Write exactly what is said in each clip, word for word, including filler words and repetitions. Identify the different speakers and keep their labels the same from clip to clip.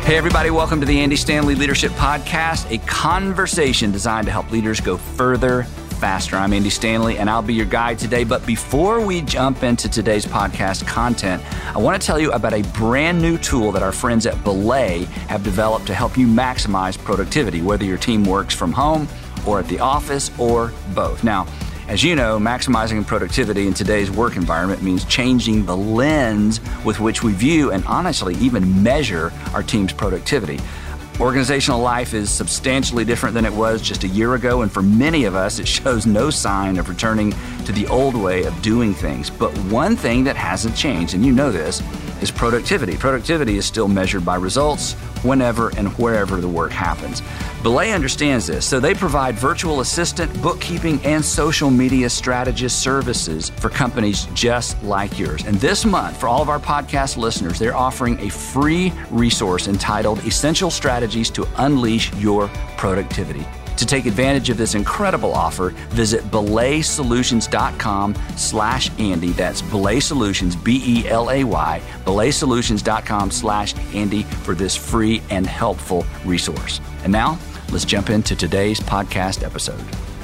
Speaker 1: Hey, everybody, welcome to the Andy Stanley Leadership Podcast, a conversation designed to help leaders go further, faster. I'm Andy Stanley, and I'll be your guide today. But before we jump into today's podcast content, I want to tell you about a brand new tool that our friends at Belay have developed to help you maximize productivity, whether your team works from home or at the office or both. Now, as you know, maximizing productivity in today's work environment means changing the lens with which we view and honestly even measure our team's productivity. Organizational life is substantially different than it was just a year ago, and for many of us, it shows no sign of returning to the old way of doing things. But one thing that hasn't changed, and you know this, is productivity. Productivity is still measured by results whenever and wherever the work happens. Belay understands this, so they provide virtual assistant, bookkeeping, and social media strategist services for companies just like yours. And this month, for all of our podcast listeners, they're offering a free resource entitled Essential Strategies to Unleash Your Productivity. To take advantage of this incredible offer, visit belay solutions dot com slash Andy. That's Belay Solutions, B E L A Y, belay solutions dot com slash Andy for this free and helpful resource. And now, let's jump into today's podcast episode.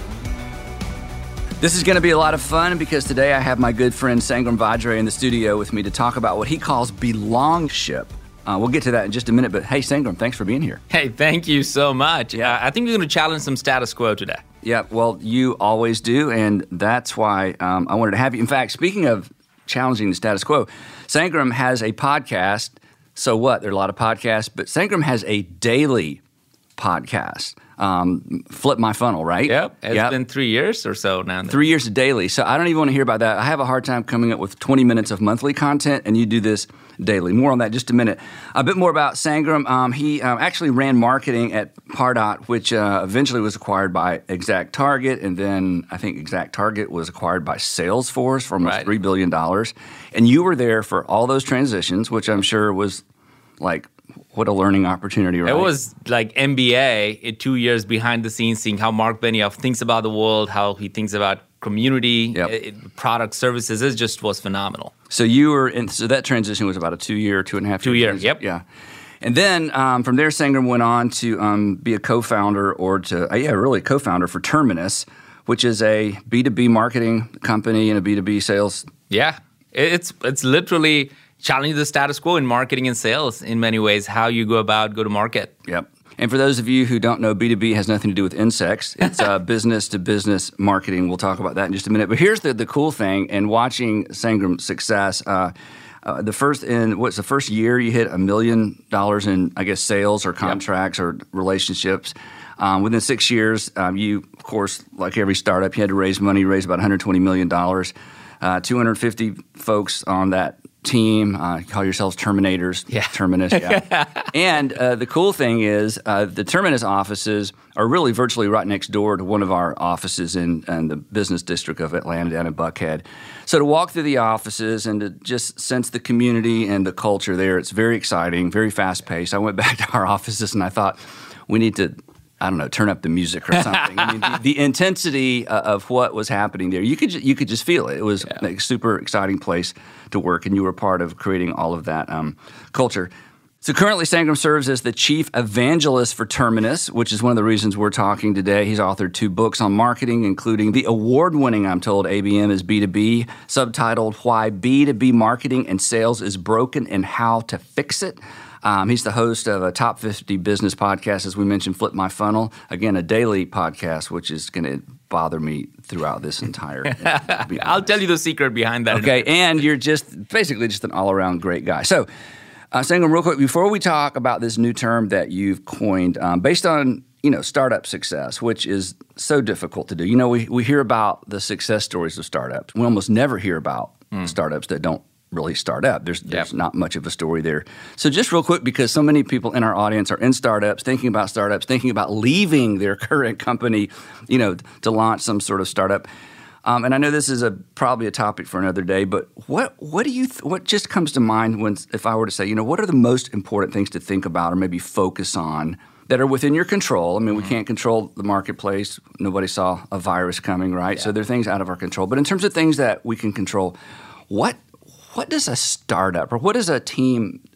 Speaker 1: This is going to be a lot of fun because today I have my good friend Sangram Vajre in the studio with me to talk about what he calls belongship. Uh, we'll get to that in just a minute, but hey, Sangram, thanks for being here.
Speaker 2: Hey, thank you so much. Yeah, uh, I think we're going to challenge some status quo today.
Speaker 1: Yeah, well, you always do, and that's why um, I wanted to have you. In fact, speaking of challenging the status quo, Sangram has a podcast. So what? There are a lot of podcasts, but Sangram has a daily podcast. Um, Flip My Funnel, right?
Speaker 2: Yep. It's
Speaker 1: yep.
Speaker 2: been three years or so now.
Speaker 1: Three years of daily. So I don't even want to hear about that. I have a hard time coming up with twenty minutes of monthly content, and you do this daily. More on that in just a minute. A bit more about Sangram. Um, he uh, actually ran marketing at Pardot, which uh, eventually was acquired by ExactTarget, and then I think ExactTarget was acquired by Salesforce for almost
Speaker 2: right.
Speaker 1: three billion dollars. And you were there for all those transitions, which I'm sure was like, what a learning opportunity, right?
Speaker 2: It was like M B A, two years behind the scenes, seeing how Mark Benioff thinks about the world, how he thinks about community,
Speaker 1: yep.
Speaker 2: it, product, services. It just was phenomenal.
Speaker 1: So you were in, so that transition was about a two-year, two and a half
Speaker 2: two
Speaker 1: year
Speaker 2: years, yep.
Speaker 1: Yeah. And then um, from there, Sangram went on to um, be a co-founder or to, uh, yeah, really co-founder for Terminus, which is a B two B marketing company and a B two B sales.
Speaker 2: Yeah. It's it's literally challenging the status quo in marketing and sales in many ways, how you go about go-to-market.
Speaker 1: Yep. And for those of you who don't know, B two B has nothing to do with insects. It's uh, business-to-business marketing. We'll talk about that in just a minute. But here's the, the cool thing, and watching Sangram's success, uh, uh, the first in what's the first year you hit a million dollars in, I guess, sales or contracts yep. or relationships. Um, within six years, um, you, of course, like every startup, you had to raise money. You raised about one hundred twenty million dollars. Uh, two hundred fifty folks on that team, uh, call yourselves Terminators,
Speaker 2: yeah.
Speaker 1: Terminus, yeah. And uh, the cool thing is uh, the Terminus offices are really virtually right next door to one of our offices in, in the business district of Atlanta down in Buckhead. So to walk through the offices and to just sense the community and the culture there, it's very exciting, very fast-paced. I went back to our offices and I thought, we need to, I don't know, turn up the music or something. I mean, the, the intensity uh, of what was happening there, you could ju- you could just feel it. It was yeah. a super exciting place to work, and you were part of creating all of that um, culture. So currently, Sangram serves as the chief evangelist for Terminus, which is one of the reasons we're talking today. He's authored two books on marketing, including the award-winning, I'm told, A B M is B two B, subtitled Why B two B Marketing and Sales is Broken and How to Fix It. Um, he's the host of a top fifty business podcast, as we mentioned, Flip My Funnel. Again, a daily podcast, which is going to bother me throughout this entire.
Speaker 2: I'll tell you the secret behind that.
Speaker 1: Okay, and you're just basically just an all-around great guy. So, uh, Sangram, real quick, before we talk about this new term that you've coined, um, based on you know startup success, which is so difficult to do. You know, we we hear about the success stories of startups. We almost never hear about mm. startups that don't really start up. There's, there's yep. not much of a story there. So just real quick, because so many people in our audience are in startups, thinking about startups, thinking about leaving their current company, you know, to launch some sort of startup. Um, and I know this is a probably a topic for another day, but what what do you th- what just comes to mind when if I were to say, you know, what are the most important things to think about or maybe focus on that are within your control? I mean, we can't control the marketplace. Nobody saw a virus coming, right? Yeah. So there are things out of our control. But in terms of things that we can control, what What does a startup or what does a team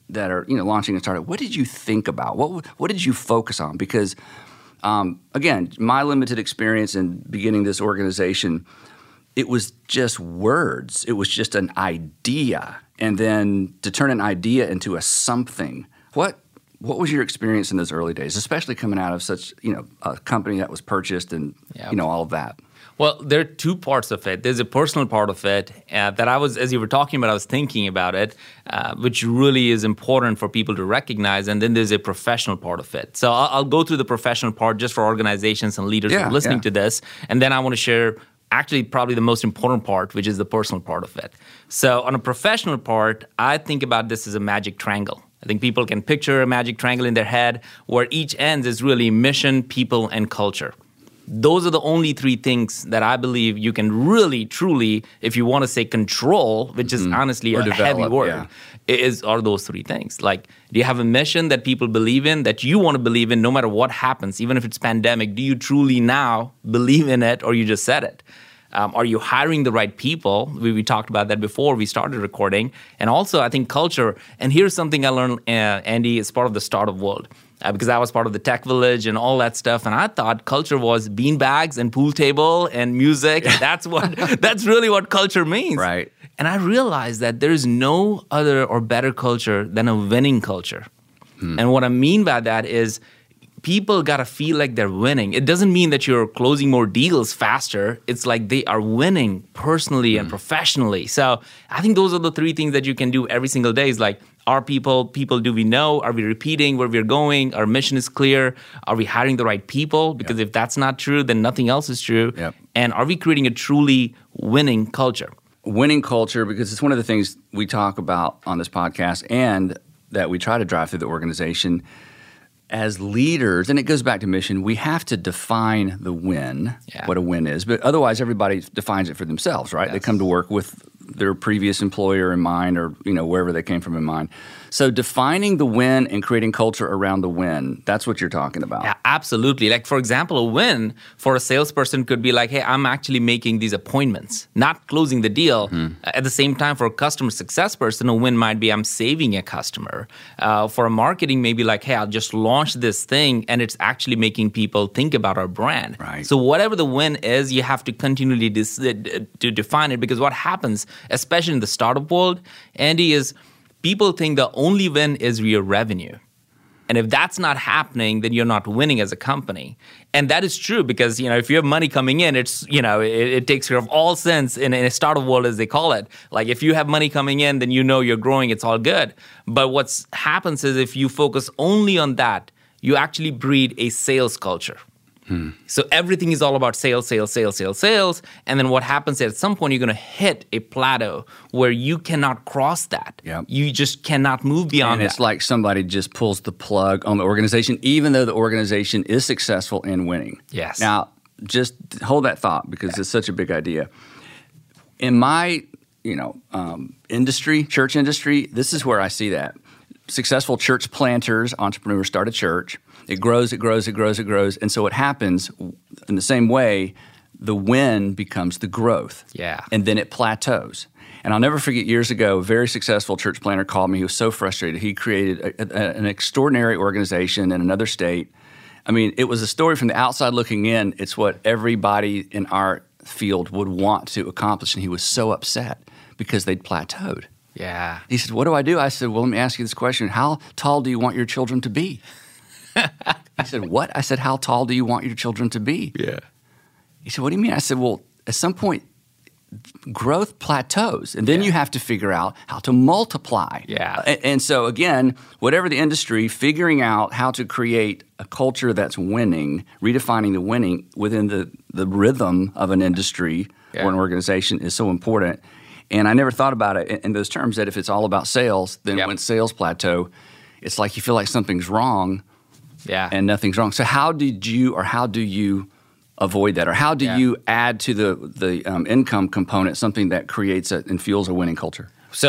Speaker 1: that are, you know, launching a startup, what did you think about? What what did you focus on? Because, um, again, my limited experience in beginning this organization, it was just words. It was just an idea. And then to turn an idea into a something. What what was your experience in those early days, especially coming out of such, you know, a company that was purchased and, yep. you know, all of that?
Speaker 2: Well, there are two parts of it. There's a personal part of it uh, that I was, as you were talking about, I was thinking about it, uh, which really is important for people to recognize. And then there's a professional part of it. So I'll, I'll go through the professional part just for organizations and leaders
Speaker 1: yeah,
Speaker 2: who are listening
Speaker 1: yeah.
Speaker 2: to this. And then I want to share actually probably the most important part, which is the personal part of it. So on a professional part, I think about this as a magic triangle. I think people can picture a magic triangle in their head where each end is really mission, people, and culture. Those are the only three things that I believe you can really, truly, if you want to say control, which is mm-hmm. honestly or a develop, heavy word, yeah. is are those three things. Like, do you have a mission that people believe in, that you want to believe in no matter what happens, even if it's pandemic? Do you truly now believe in it, or you just said it? Um, are you hiring the right people? We, we talked about that before we started recording. And also, I think culture. And here's something I learned, uh, Andy, as part of the startup world. Uh, because I was part of the tech village and all that stuff, and I thought culture was beanbags and pool table and music. And that's what that's really what culture means.
Speaker 1: Right.
Speaker 2: And I realized that there is no other or better culture than a winning culture. Hmm. And what I mean by that is people got to feel like they're winning. It doesn't mean that you're closing more deals faster. It's like they are winning personally hmm. and professionally. So I think those are the three things that you can do every single day. Is like, are people, people do we know? Are we repeating where we're going? Our mission is clear. Are we hiring the right people? Because yep. if that's not true, then nothing else is true.
Speaker 1: Yep.
Speaker 2: And are we creating a truly winning culture?
Speaker 1: Winning culture, because it's one of the things we talk about on this podcast and that we try to drive through the organization. As leaders, and it goes back to mission, we have to define the win, yeah. what a win is. But otherwise, everybody defines it for themselves, right? Yes. They come to work with their previous employer in mind, or you know wherever they came from in mind. So defining the win and creating culture around the win, that's what you're talking about.
Speaker 2: Yeah, absolutely. Like, for example, a win for a salesperson could be like, hey, I'm actually making these appointments, not closing the deal. Mm-hmm. At the same time, for a customer success person, a win might be I'm saving a customer. Uh, for a marketing, maybe like, hey, I'll just launch this thing and it's actually making people think about our brand.
Speaker 1: Right.
Speaker 2: So whatever the win is, you have to continually dis- to define it, because what happens, especially in the startup world, Andy, is people think the only win is your revenue. And if that's not happening, then you're not winning as a company. And that is true because, you know, if you have money coming in, it's, you know, it, it takes care of all sins in, in a startup world, as they call it. Like, if you have money coming in, then you know you're growing, it's all good. But what happens is if you focus only on that, you actually breed a sales culture. Hmm. So everything is all about sales, sales, sales, sales, sales. And then what happens is at some point you're going to hit a plateau where you cannot cross that.
Speaker 1: Yep.
Speaker 2: You just cannot move beyond
Speaker 1: and
Speaker 2: that.
Speaker 1: And it's like somebody just pulls the plug on the organization, even though the organization is successful in winning.
Speaker 2: Yes.
Speaker 1: Now, just hold that thought, because yeah. it's such a big idea. In my, you know, um, industry, church industry, this is where I see that. Successful church planters, entrepreneurs start a church. It grows, it grows, it grows, it grows. And so what happens, in the same way, the win becomes the growth.
Speaker 2: Yeah.
Speaker 1: And then it plateaus. And I'll never forget, years ago, a very successful church planter called me. He was so frustrated. He created a, a, an extraordinary organization in another state. I mean, it was a story from the outside looking in. It's what everybody in our field would want to accomplish. And he was so upset because they'd plateaued.
Speaker 2: Yeah.
Speaker 1: He said, what do I do? I said, well, let me ask you this question. How tall do you want your children to be? He said, what? I said, how tall do you want your children to be?
Speaker 2: Yeah.
Speaker 1: He said, what do you mean? I said, well, at some point, growth plateaus, and then yeah. you have to figure out how to multiply.
Speaker 2: Yeah.
Speaker 1: And, and so, again, whatever the industry, figuring out how to create a culture that's winning, redefining the winning within the, the rhythm of an industry yeah. or an organization is so important. And I never thought about it in, in those terms, that if it's all about sales, then yep. when sales plateau, it's like you feel like something's wrong.
Speaker 2: Yeah.
Speaker 1: And nothing's wrong. So how did you, or how do you avoid that? Or how do yeah. you add to the the um, income component something that creates a, and fuels a winning culture?
Speaker 2: So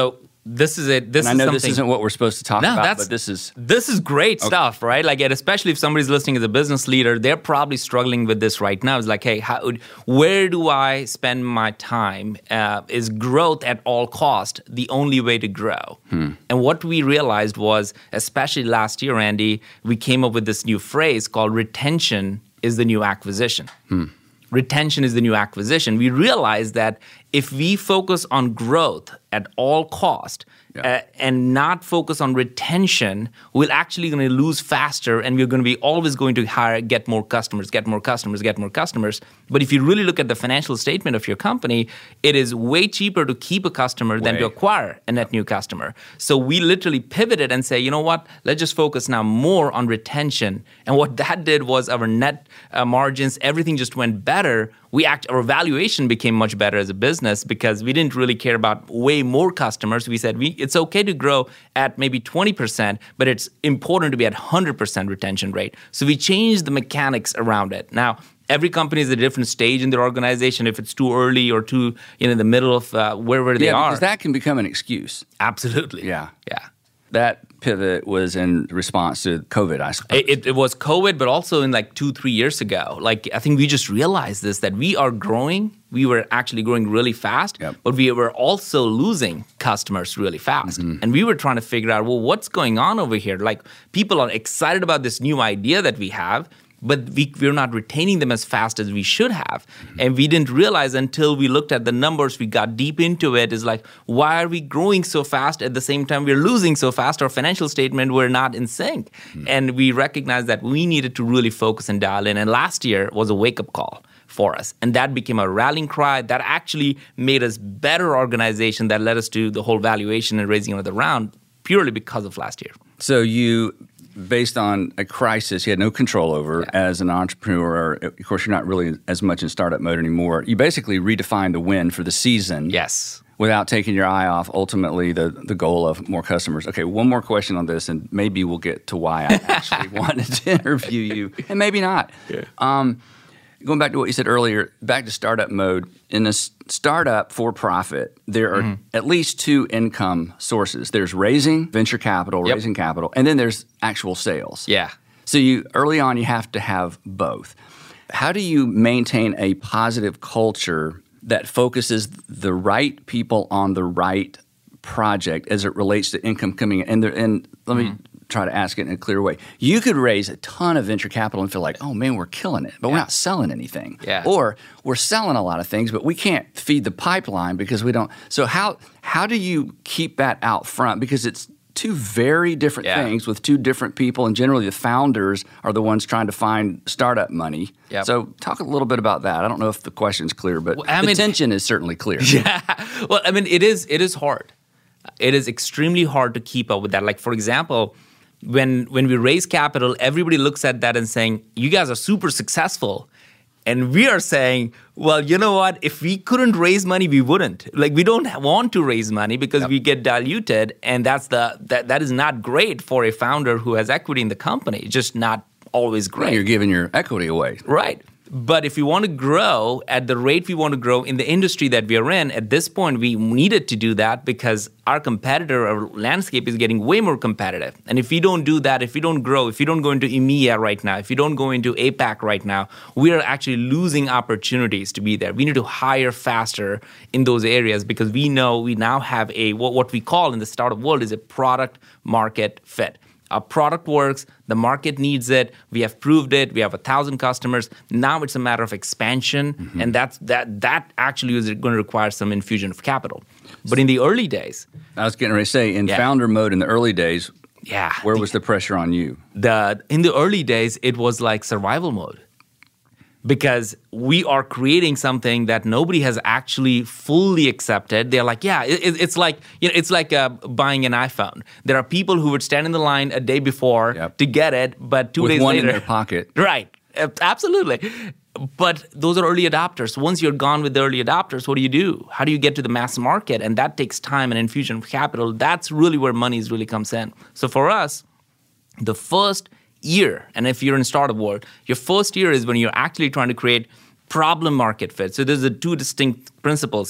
Speaker 2: this is it. This
Speaker 1: and
Speaker 2: is
Speaker 1: I know
Speaker 2: something,
Speaker 1: this isn't what we're supposed to talk
Speaker 2: no,
Speaker 1: about,
Speaker 2: that's,
Speaker 1: but this is...
Speaker 2: This is great okay. stuff, right? Like, and especially if somebody's listening as a business leader, they're probably struggling with this right now. It's like, hey, how, where do I spend my time? Uh, is growth at all cost the only way to grow? Hmm. And what we realized was, especially last year, Andy, we came up with this new phrase called retention is the new acquisition. Hmm. Retention is the new acquisition. We realized that if we focus on growth at all cost yeah. uh, and not focus on retention, we're actually going to lose faster, and we're going to be always going to hire, get more customers, get more customers, get more customers. But if you really look at the financial statement of your company, it is way cheaper to keep a customer way. than to acquire a net new customer. So we literally pivoted and say, you know what, let's just focus now more on retention. And what that did was our net uh, margins, everything just went better. We act, our valuation became much better as a business because we didn't really care about way more customers. We said we, it's okay to grow at maybe twenty percent, but it's important to be at one hundred percent retention rate. So we changed the mechanics around it. Now, every company is at a different stage in their organization. If it's too early or too, you know, in the middle of uh, wherever they
Speaker 1: yeah,
Speaker 2: are.
Speaker 1: Because that can become an excuse.
Speaker 2: Absolutely.
Speaker 1: Yeah.
Speaker 2: Yeah.
Speaker 1: That pivot was in response to COVID, I suppose.
Speaker 2: It, it was COVID, but also in like two, three years ago. Like, I think we just realized this, that we are growing. We were actually growing really fast, yep. but we were also losing customers really fast. Mm-hmm. And we were trying to figure out, well, what's going on over here? Like, people are excited about this new idea that we have, but we, we're not retaining them as fast as we should have. Mm-hmm. And we didn't realize until we looked at the numbers, we got deep into it, is like, why are we growing so fast at the same time we're losing so fast? Our financial statement, we're not in sync. Mm-hmm. And we recognized that we needed to really focus and dial in. And last year was a wake-up call for us. And that became a rallying cry that actually made us better organization that led us to the whole valuation and raising another round purely because of last year.
Speaker 1: So you... based on a crisis you had no control over
Speaker 2: yeah.
Speaker 1: as an entrepreneur. Of course, you're not really as much in startup mode anymore. You basically redefined the win for the season.
Speaker 2: Yes.
Speaker 1: Without taking your eye off, ultimately, the, the goal of more customers. Okay, one more question on this, and maybe we'll get to why I actually wanted to interview you, and maybe not.
Speaker 2: Yeah.
Speaker 1: Um, going back to what you said earlier, back to startup mode. In a startup for profit, there are mm-hmm. at least two income sources. There's raising venture capital,
Speaker 2: yep.
Speaker 1: raising capital, and then there's actual sales.
Speaker 2: Yeah.
Speaker 1: So you early on, you have to have both. How do you maintain a positive culture that focuses the right people on the right project as it relates to income coming in? And, there, and let mm-hmm. me try to ask it in a clear way. You could raise a ton of venture capital and feel like, oh man, we're killing it, but yeah. we're not selling anything.
Speaker 2: Yeah.
Speaker 1: Or we're selling a lot of things, but we can't feed the pipeline because we don't. So how how do you keep that out front? Because it's two very different
Speaker 2: yeah.
Speaker 1: things with two different people, and generally the founders are the ones trying to find startup money.
Speaker 2: Yep.
Speaker 1: So talk a little bit about that. I don't know if the question's clear, but well, I the mean, tension is certainly clear.
Speaker 2: Yeah. Well, I mean, it is it is hard. It is extremely hard to keep up with that. Like, for example, when when we raise capital, everybody looks at that and saying, you guys are super successful. And we are saying, well, you know what? If we couldn't raise money, we wouldn't. Like, we don't want to raise money because yep. we get diluted, and that's the that that is not great for a founder who has equity in the company. It's just not always great.
Speaker 1: Well, you're giving your equity away.
Speaker 2: Right. But if we want to grow at the rate we want to grow in the industry that we are in, at this point, we needed to do that because our competitor, our landscape is getting way more competitive. And if we don't do that, if we don't grow, if we don't go into E M E A right now, if we don't go into APAC right now, we are actually losing opportunities to be there. We need to hire faster in those areas because we know we now have a what, what we call in the startup world is a product market fit. Our product works, the market needs it, we have proved it, we have a thousand customers. Now it's a matter of expansion, mm-hmm. and that's, that that actually is going to require some infusion of capital. But in the early days...
Speaker 1: I was getting ready to say, in
Speaker 2: yeah.
Speaker 1: founder mode in the early days,
Speaker 2: yeah,
Speaker 1: where
Speaker 2: the,
Speaker 1: was the pressure on you?
Speaker 2: The In the early days, it was like survival mode. Because we are creating something that nobody has actually fully accepted. They're like, yeah, it, it's like you know, it's like uh, buying an iPhone. There are people who would stand in the line a day before
Speaker 1: yep.
Speaker 2: to get it, but two
Speaker 1: With
Speaker 2: days
Speaker 1: one
Speaker 2: later,
Speaker 1: in their pocket,
Speaker 2: right? Absolutely. But those are early adopters. Once you're gone with the early adopters, what do you do? How do you get to the mass market? And that takes time and infusion of capital. That's really where money really comes in. So for us, the first year, and if you're in startup world, your first year is when you're actually trying to create problem market fit. So there's the two distinct principles here.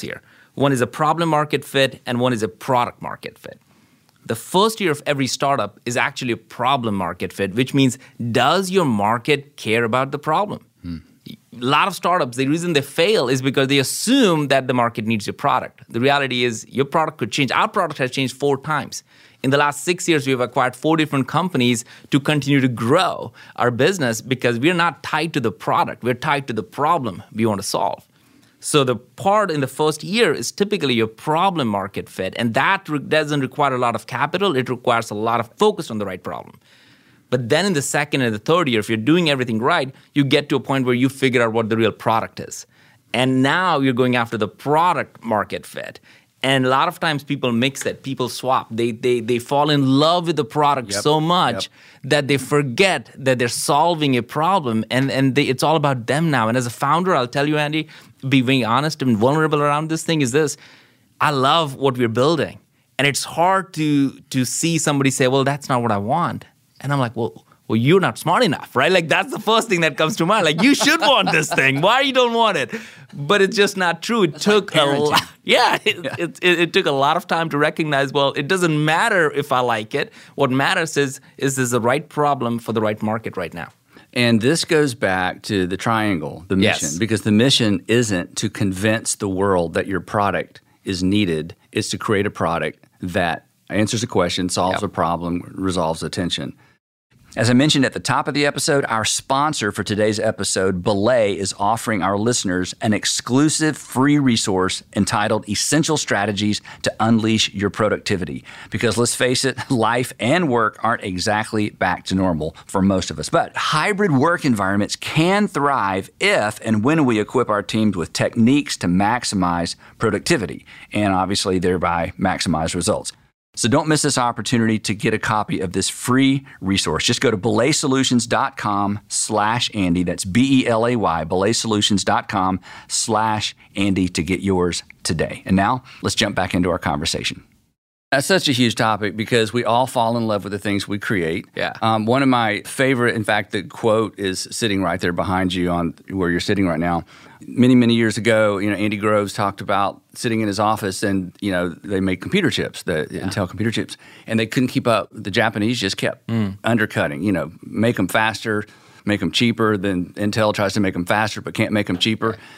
Speaker 2: One is a problem market fit, and one is a product market fit. The first year of every startup is actually a problem market fit, which means, does your market care about the problem? Hmm. A lot of startups, the reason they fail is because they assume that the market needs your product. The reality is your product could change. Our product has changed four times. In the last six years, we've acquired four different companies to continue to grow our business because we're not tied to the product. We're tied to the problem we want to solve. So the part in the first year is typically your problem market fit, and that re- doesn't require a lot of capital. It requires a lot of focus on the right problem. But then in the second and the third year, if you're doing everything right, you get to a point where you figure out what the real product is. And now you're going after the product market fit. And a lot of times people mix it. People swap. They they they fall in love with the product yep. so much yep. that they forget that they're solving a problem. And, and they, it's all about them now. And as a founder, I'll tell you, Andy, be being honest and vulnerable around this thing is this. I love what we're building. And it's hard to to see somebody say, well, that's not what I want. And I'm like, well, well, you're not smart enough, right? Like, that's the first thing that comes to mind. Like, you should want this thing. Why you don't want it? But it's just not true. It
Speaker 3: that's
Speaker 2: took
Speaker 3: like
Speaker 2: a lot. Yeah, it, yeah. It, it, it took a lot of time to recognize, well, it doesn't matter if I like it. What matters is, is this the right problem for the right market right now?
Speaker 3: And this goes back to the triangle, the mission,
Speaker 2: yes.
Speaker 3: because the mission isn't to convince the world that your product is needed. It's to create a product that answers a question, solves yep. a problem, resolves a tension.
Speaker 1: As I mentioned at the top of the episode, our sponsor for today's episode, Belay, is offering our listeners an exclusive free resource entitled Essential Strategies to Unleash Your Productivity. Because let's face it, life and work aren't exactly back to normal for most of us. But hybrid work environments can thrive if and when we equip our teams with techniques to maximize productivity and obviously thereby maximize results. So don't miss this opportunity to get a copy of this free resource. Just go to belaysolutions.com slash Andy. That's B E L A Y, belaysolutions.com slash Andy to get yours today. And now let's jump back into our conversation.
Speaker 3: That's such a huge topic because we all fall in love with the things we create.
Speaker 2: Yeah.
Speaker 3: Um, one of my favorite, in fact, the quote is sitting right there behind you on where you're sitting right now. Many, many years ago, you know, Andy Groves talked about sitting in his office and, you know, they made computer chips, the yeah. Intel computer chips, and they couldn't keep up. The Japanese just kept mm. undercutting, you know, make them faster, make them cheaper. Then Intel tries to make them faster but can't make them cheaper. Right.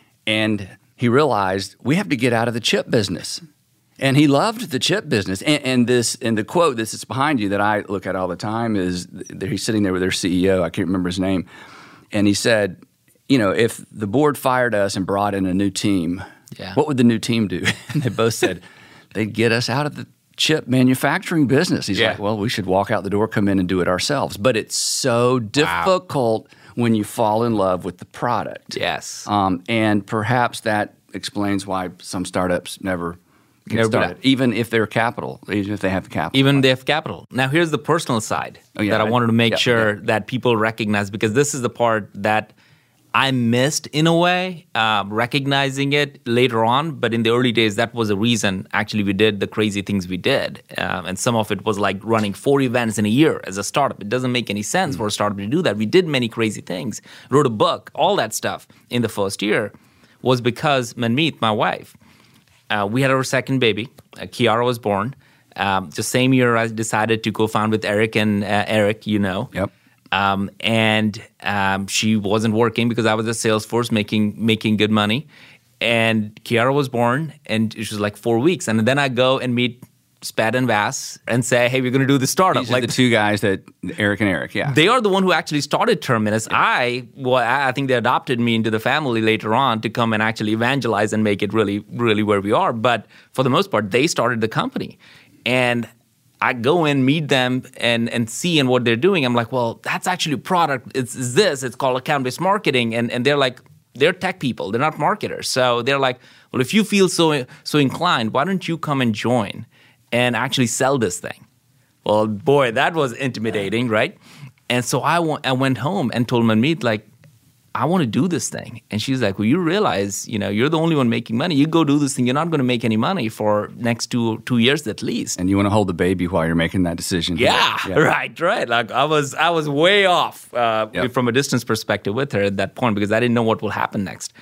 Speaker 3: And he realized we have to get out of the chip business. And he loved the chip business. And, and this, and the quote that's behind you that I look at all the time is he's sitting there with their C E O. I can't remember his name. And he said, you know, if the board fired us and brought in a new team,
Speaker 2: yeah.
Speaker 3: what would the new team do? And they both said, they'd get us out of the chip manufacturing business. He's
Speaker 2: yeah.
Speaker 3: like, well, we should walk out the door, come in and do it ourselves. But it's so difficult wow. when you fall in love with the product.
Speaker 2: Yes.
Speaker 3: Um, and perhaps that explains why some startups never get
Speaker 2: Never
Speaker 3: started, even if they're capital, even if they have the capital.
Speaker 2: Even if they have capital. Now, here's the personal side
Speaker 3: oh, yeah,
Speaker 2: that I
Speaker 3: right.
Speaker 2: wanted to make
Speaker 3: yeah,
Speaker 2: sure
Speaker 3: yeah.
Speaker 2: that people recognize, because this is the part that I missed in a way, uh, recognizing it later on. But in the early days, that was the reason actually we did the crazy things we did. Uh, and some of it was like running four events in a year as a startup. It doesn't make any sense mm. for a startup to do that. We did many crazy things, wrote a book, all that stuff in the first year was because Manmeet, my wife, Uh, we had our second baby. Uh, Kiara was born. Um, the same year, I decided to co-found with Eric and uh, Eric, you know.
Speaker 3: Yep.
Speaker 2: Um, and um, she wasn't working because I was at Salesforce making making good money. And Kiara was born, and it was like four weeks. And then I go and meet Spad and Vass and say, hey, we're going to do the startup.
Speaker 3: These
Speaker 2: like
Speaker 3: are the two guys that, Eric and Eric, yeah.
Speaker 2: They are the one who actually started Terminus. Yeah. I, well, I think they adopted me into the family later on to come and actually evangelize and make it really, really where we are. But for the most part, they started the company. And I go in, meet them, and and see and what they're doing. I'm like, well, that's actually a product. It's, it's this. It's called account-based marketing. And and they're like, they're tech people. They're not marketers. So they're like, well, if you feel so so inclined, why don't you come and join and actually sell this thing? Well, boy, that was intimidating, right? And so I, w- I went home and told Manmeet, like, I want to do this thing. And she's like, well, you realize, you know, you're the only one making money. You go do this thing. You're not going to make any money for next two two years at least.
Speaker 3: And you want to hold the baby while you're making that decision.
Speaker 2: Yeah, yeah. right, right. Like I was I was way off uh,
Speaker 3: yep.
Speaker 2: from a distance perspective with her at that point because I didn't know what will happen next.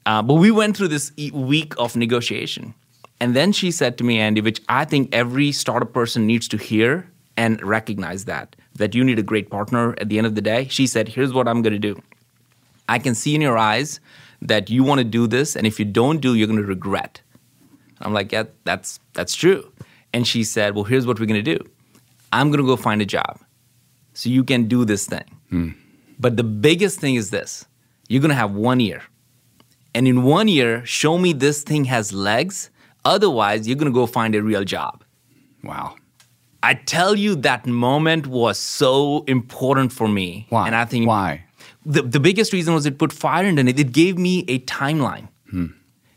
Speaker 2: Uh, but we went through this e- week of negotiation. And then she said to me, Andy, which I think every startup person needs to hear and recognize that, that you need a great partner at the end of the day. She said, here's what I'm going to do. I can see in your eyes that you want to do this, and if you don't do, you're going to regret. I'm like, yeah, that's that's true. And she said, well, here's what we're going to do. I'm going to go find a job so you can do this thing. Hmm. But the biggest thing is this. You're going to have one year. And in one year, show me this thing has legs. Otherwise, you're going to go find a real job.
Speaker 3: Wow.
Speaker 2: I tell you, that moment was so important for me.
Speaker 3: Why?
Speaker 2: And I think
Speaker 3: Why?
Speaker 2: The, the biggest reason was it put fire into it. It gave me a timeline. Hmm.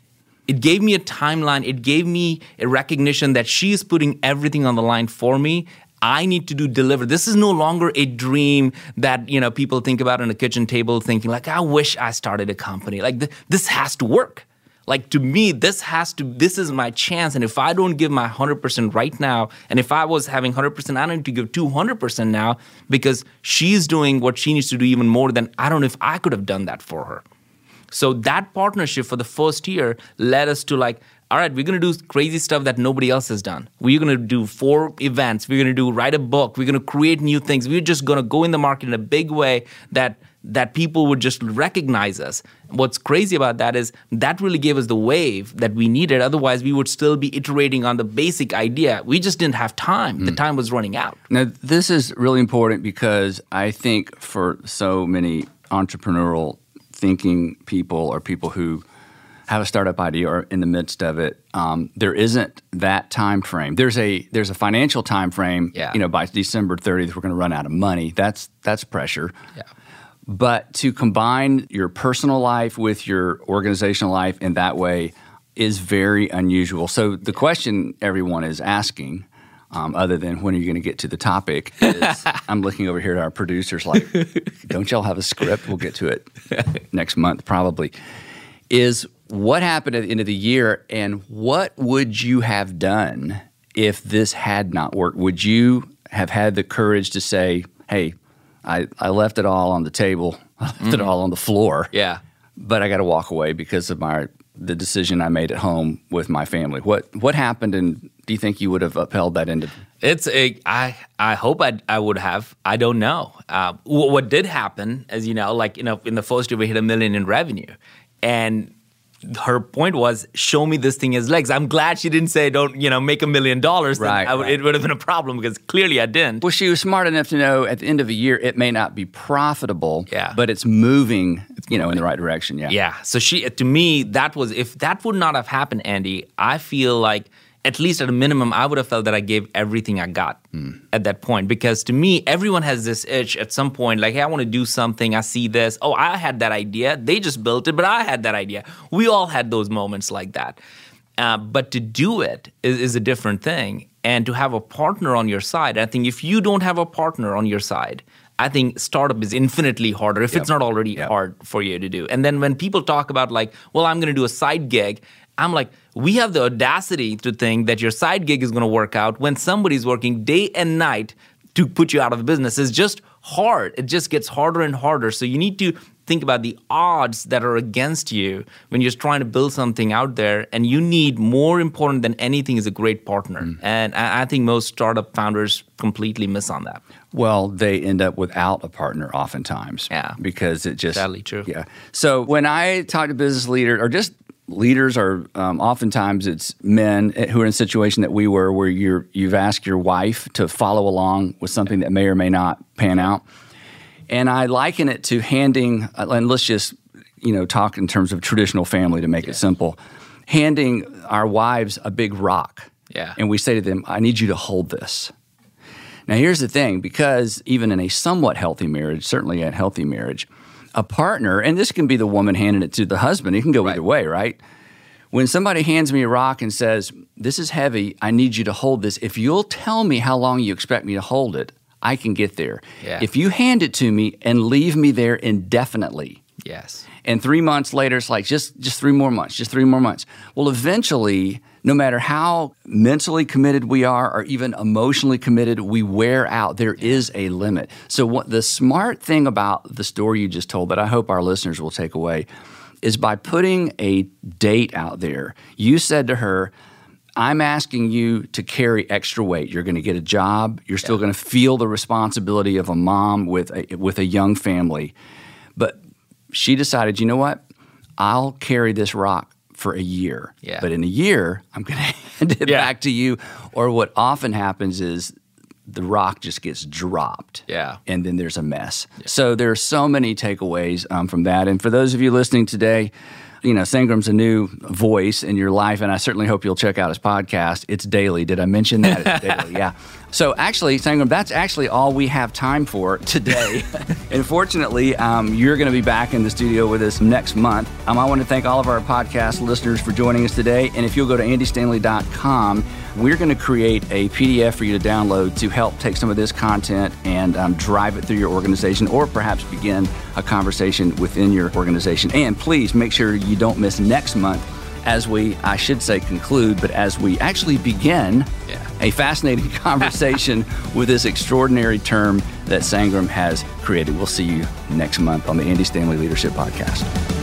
Speaker 2: It gave me a timeline. It gave me a recognition that she is putting everything on the line for me. I need to do deliver. This is no longer a dream that, you know, people think about on a kitchen table thinking like, I wish I started a company. Like th- this has to work. Like to me, this has to, this is my chance. And if I don't give my one hundred percent right now, and if I was having one hundred percent, I don't need to give two hundred percent now because she's doing what she needs to do even more than I don't know if I could have done that for her. So that partnership for the first year led us to like, all right, we're going to do crazy stuff that nobody else has done. We're going to do four events. We're going to do write a book. We're going to create new things. We're just going to go in the market in a big way that that people would just recognize us. What's crazy about that is that really gave us the wave that we needed. Otherwise, we would still be iterating on the basic idea. We just didn't have time. Mm. The time was running out.
Speaker 3: Now, this is really important because I think for so many entrepreneurial thinking people or people who have a startup idea or in the midst of it, um, there isn't that time frame. There's a there's a financial time frame.
Speaker 2: Yeah.
Speaker 3: You know, by December thirtieth, we're going to run out of money. That's that's pressure.
Speaker 2: Yeah.
Speaker 3: But to combine your personal life with your organizational life in that way is very unusual. So the question everyone is asking, um, other than when are you going to get to the topic, is I'm looking over here at our producers like, don't y'all have a script? We'll get to it next month probably, is what happened at the end of the year and what would you have done if this had not worked? Would you have had the courage to say, hey, I, I left it all on the table. I left mm-hmm. it all on the floor.
Speaker 2: Yeah.
Speaker 3: But I got to walk away because of my the decision I made at home with my family. What what happened, and do you think you would have upheld that end?
Speaker 2: It's a I I hope I I would have. I don't know. Uh, what, what did happen, as you know, like you know, in the first year we hit a million in revenue, and her point was, show me this thing has legs. I'm glad she didn't say, don't, you know, make a million dollars.
Speaker 3: Right,
Speaker 2: I would,
Speaker 3: right.
Speaker 2: It would have been a problem because clearly I didn't.
Speaker 3: Well, she was smart enough to know at the end of a year it may not be profitable,
Speaker 2: yeah.
Speaker 3: but it's moving, it's you moving. know, in the right direction. Yeah.
Speaker 2: Yeah. So she, to me, that was, if that would not have happened, Andy, I feel like at least at a minimum, I would have felt that I gave everything I got mm. at that point. Because to me, everyone has this itch at some point, like, hey, I want to do something. I see this. Oh, I had that idea. They just built it, but I had that idea. We all had those moments like that. Uh, but to do it is, is a different thing. And to have a partner on your side, I think if you don't have a partner on your side, I think startup is infinitely harder if yep. it's not already yep. hard for you to do. And then when people talk about like, well, I'm going to do a side gig, I'm like, we have the audacity to think that your side gig is going to work out when somebody's working day and night to put you out of the business. It's just hard. It just gets harder and harder. So you need to think about the odds that are against you when you're trying to build something out there. And you need, more important than anything, is a great partner. Mm. And I think most startup founders completely miss on that.
Speaker 3: Well, they end up without a partner oftentimes.
Speaker 2: Yeah.
Speaker 3: Because it just...
Speaker 2: Sadly true.
Speaker 3: Yeah. So when I talk to business leaders, or just leaders, or um, oftentimes it's men who are in a situation that we were, where you're, you've asked your wife to follow along with something that may or may not pan out. And I liken it to handing, and let's just, you know, talk in terms of traditional family to make yeah. it simple, handing our wives a big rock.
Speaker 2: Yeah.
Speaker 3: And we say to them, I need you to hold this. Now, here's the thing, because even in a somewhat healthy marriage, certainly a healthy marriage, a partner, and this can be the woman handing it to the husband, it can go right. either way, right? When somebody hands me a rock and says, this is heavy, I need you to hold this, if you'll tell me how long you expect me to hold it, I can get there.
Speaker 2: Yeah.
Speaker 3: If you hand it to me and leave me there indefinitely,
Speaker 2: yes,
Speaker 3: and three months later it's like, just, just three more months, just three more months. Well, eventually, no matter how mentally committed we are or even emotionally committed, we wear out. There yeah. is a limit. So what the smart thing about the story you just told that I hope our listeners will take away is by putting a date out there. You said to her, I'm asking you to carry extra weight. You're going to get a job. You're still yeah. going to feel the responsibility of a mom with a, with a young family. But she decided, you know what? I'll carry this rock for a year.
Speaker 2: Yeah.
Speaker 3: But in a year, I'm going to hand it
Speaker 2: yeah.
Speaker 3: back to you. Or what often happens is the rock just gets dropped.
Speaker 2: Yeah.
Speaker 3: And then there's a mess. Yeah. So there are so many takeaways um, from that. And for those of you listening today, you know, Sangram's a new voice in your life, and I certainly hope you'll check out his podcast. It's daily. Did I mention that? It's daily, yeah. So actually, Sangram, that's actually all we have time for today. Unfortunately, um, you're going to be back in the studio with us next month. Um, I want to thank all of our podcast listeners for joining us today. And if you'll go to andy stanley dot com, we're going to create a P D F for you to download to help take some of this content and um, drive it through your organization, or perhaps begin a conversation within your organization. And please make sure you don't miss next month as we, I should say conclude, but as we actually begin yeah. a fascinating conversation with this extraordinary term that Sangram has created. We'll see you next month on the Andy Stanley Leadership Podcast.